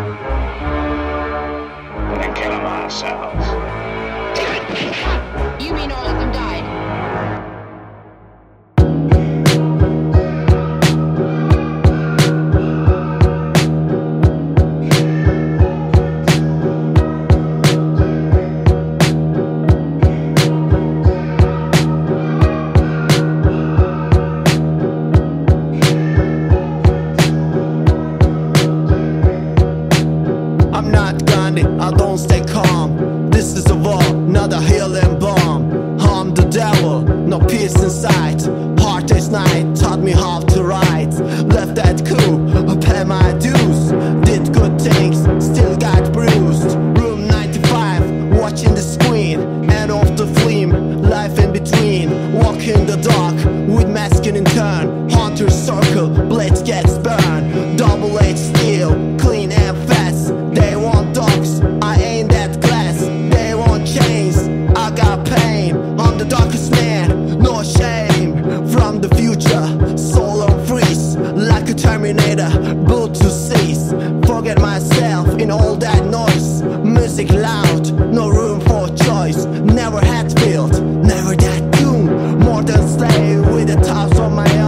Gonna kill them ourselves. You mean all of them died? I'm not Gandhi, I don't stay calm. This is a war, not a healing bomb. I'm the devil, no peace in sight. Hard day's night taught me how to write. Left that coup, I pay my dues. Did good things, still got bruised. Room 95, watching the screen. End of the film, life in between. Walk in the dark, with masculine turn. Hunter's circle, blades gets burned. Double-edged steel, clean and fast. They want dogs, I ain't that glass. They want chains, I got pain. I'm the darkest man, no shame. From the future, soul on freeze. Like a Terminator, built to cease. Forget myself in all that noise. Music loud, no room for choice. Never had built, never that tune. More than slave with the tops of my